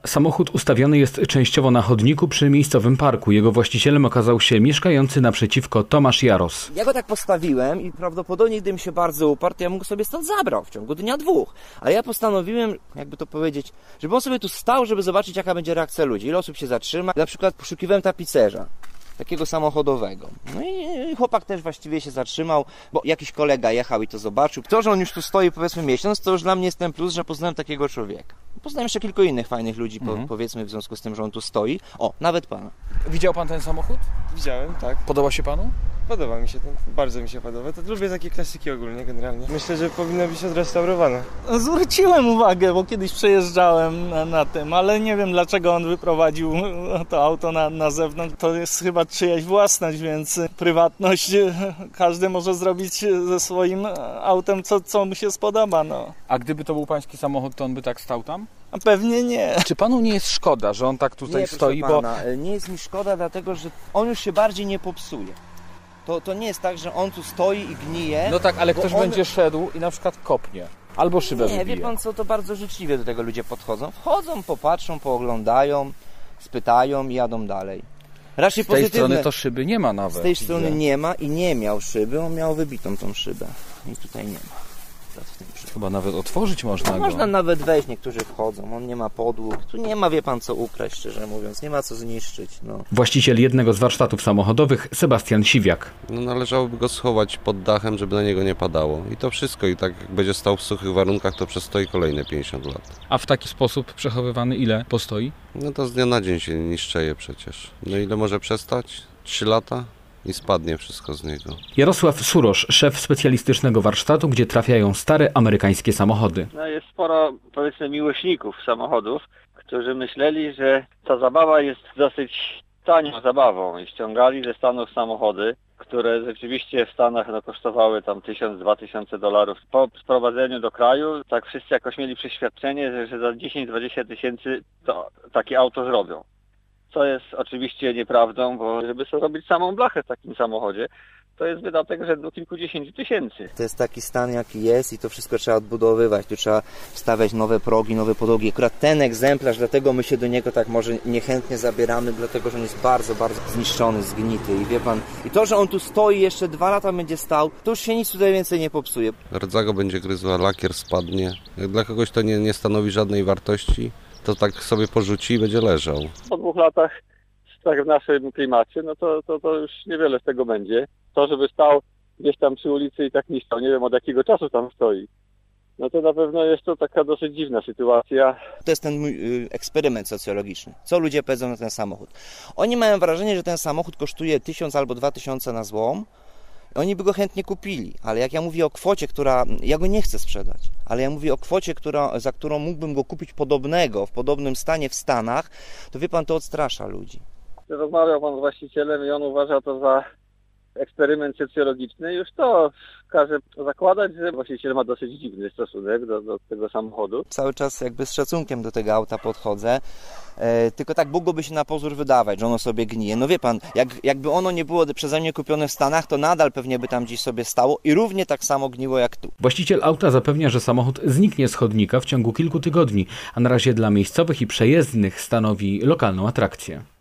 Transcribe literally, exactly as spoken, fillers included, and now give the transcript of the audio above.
Samochód ustawiony jest częściowo na chodniku przy miejscowym parku. Jego właścicielem okazał się mieszkający naprzeciwko Tomasz Jaros. Ja go tak postawiłem i prawdopodobnie gdybym się bardzo uparł, to ja bym go sobie stąd zabrał w ciągu dnia dwóch. Ale ja postanowiłem, jakby to powiedzieć, żeby on sobie tu stał, żeby zobaczyć, jaka będzie reakcja ludzi. Ile osób się zatrzyma. Na przykład poszukiwałem tapicerza. Takiego samochodowego. No i chłopak też właściwie się zatrzymał, bo jakiś kolega jechał i to zobaczył. To, że on już tu stoi powiedzmy miesiąc, to już dla mnie jest ten plus, że poznałem takiego człowieka. Poznałem jeszcze kilku innych fajnych ludzi, mhm. powiedzmy w związku z tym, że on tu stoi. O, nawet pana. Widział pan ten samochód? Widziałem, tak. Podoba się panu? Podoba mi się to, bardzo mi się podoba. To lubię takie klasyki ogólnie, generalnie. Myślę, że powinno być odrestaurowane. Zwróciłem uwagę, bo kiedyś przejeżdżałem na, na tym, ale nie wiem dlaczego on wyprowadził to auto na, na zewnątrz. To jest chyba czyjaś własność, więc prywatność każdy może zrobić ze swoim autem, co, co mu się spodoba. No. A gdyby to był pański samochód, to on by tak stał tam? A pewnie nie. Czy panu nie jest szkoda, że on tak tutaj nie, stoi? Pana, bo nie jest mi szkoda, dlatego że on już się bardziej nie popsuje. To, to nie jest tak, że on tu stoi i gnije. No tak, ale ktoś on... będzie szedł i na przykład kopnie. Albo szybę Nie, wybije. wie pan co, to bardzo życzliwie do tego ludzie podchodzą. Wchodzą, popatrzą, pooglądają, spytają i jadą dalej. Raczej Z tej pozytywne. strony to szyby nie ma nawet. Z tej strony nie ma i nie miał szyby, on miał wybitą tą szybę. I tutaj nie ma. W tym Chyba nawet otworzyć można no, go. Można nawet wejść, niektórzy wchodzą, on nie ma podłóg. Tu nie ma, wie pan co ukraść, szczerze mówiąc, nie ma co zniszczyć. No. Właściciel jednego z warsztatów samochodowych, Sebastian Siwiak. No, należałoby go schować pod dachem, żeby na niego nie padało. I to wszystko. I tak jak będzie stał w suchych warunkach, to przestoi kolejne pięćdziesiąt lat. A w taki sposób przechowywany ile postoi? No to z dnia na dzień się niszczeje przecież. No ile może przestać? Trzy lata? I spadnie wszystko z niego. Jarosław Surosz, szef specjalistycznego warsztatu, gdzie trafiają stare amerykańskie samochody. No jest sporo, powiedzmy, miłośników samochodów, którzy myśleli, że ta zabawa jest dosyć tanią zabawą i ściągali ze Stanów samochody, które rzeczywiście w Stanach no, kosztowały tam tysiąc, dwa tysiące dolarów. Po sprowadzeniu do kraju, tak wszyscy jakoś mieli przeświadczenie, że, że za dziesięć dwadzieścia tysięcy to takie auto zrobią. Co jest oczywiście nieprawdą, bo żeby sobie robić samą blachę w takim samochodzie, to jest wydatek rzędu kilkudziesięciu tysięcy. To jest taki stan, jaki jest i to wszystko trzeba odbudowywać. Tu trzeba wstawiać nowe progi, nowe podłogi. Akurat ten egzemplarz, dlatego my się do niego tak może niechętnie zabieramy, dlatego że on jest bardzo, bardzo zniszczony, zgnity. I wie pan, i to, że on tu stoi jeszcze dwa lata będzie stał, to już się nic tutaj więcej nie popsuje. Rdza go będzie gryzła, lakier spadnie. Jak dla kogoś to nie, nie stanowi żadnej wartości, to tak sobie porzuci i będzie leżał. Po dwóch latach, tak w naszym klimacie, no to, to, to już niewiele z tego będzie. To, żeby stał gdzieś tam przy ulicy i tak nie stał, nie wiem od jakiego czasu tam stoi, no to na pewno jest to taka dosyć dziwna sytuacja. To jest ten mój y, eksperyment socjologiczny. Co ludzie powiedzą na ten samochód? Oni mają wrażenie, że ten samochód kosztuje tysiąc albo dwa tysiące na złom. Oni by go chętnie kupili, ale jak ja mówię o kwocie, która... Ja go nie chcę sprzedać, ale ja mówię o kwocie, która, za którą mógłbym go kupić podobnego, w podobnym stanie w Stanach, to wie pan, to odstrasza ludzi. Rozmawiał pan z właścicielem i on uważa to za eksperyment socjologiczny. Już to każe zakładać, że właściciel ma dosyć dziwny stosunek do, do tego samochodu. Cały czas jakby z szacunkiem do tego auta podchodzę, e, tylko tak mogłoby się na pozór wydawać, że ono sobie gnije. No wie pan, jak, jakby ono nie było przeze mnie kupione w Stanach, to nadal pewnie by tam gdzieś sobie stało i równie tak samo gniło jak tu. Właściciel auta zapewnia, że samochód zniknie z chodnika w ciągu kilku tygodni, a na razie dla miejscowych i przejezdnych stanowi lokalną atrakcję.